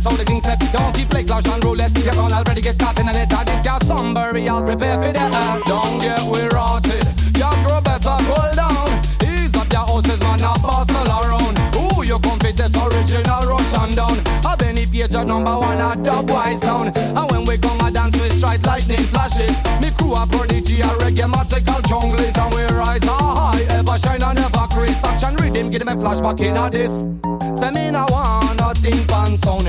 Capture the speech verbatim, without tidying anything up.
that's how the king said. Don't keep play clash and roulette. You can't already get caught in a net. This got somebody, I'll prepare for that. Don't get we rotted. Your crew better cool down. Ease up your houses, man, a bustle around. Ooh, you come fit this original Russian down. A Benny Page at number one at Dubwise sound. And when we come a dance with strike lightning flashes. Me crew a prodigy, a reggae magical junglers. And we rise high, ever shine and never crease. Action rhythm, give them a flashback in a this. Say me no want nothing pan sound.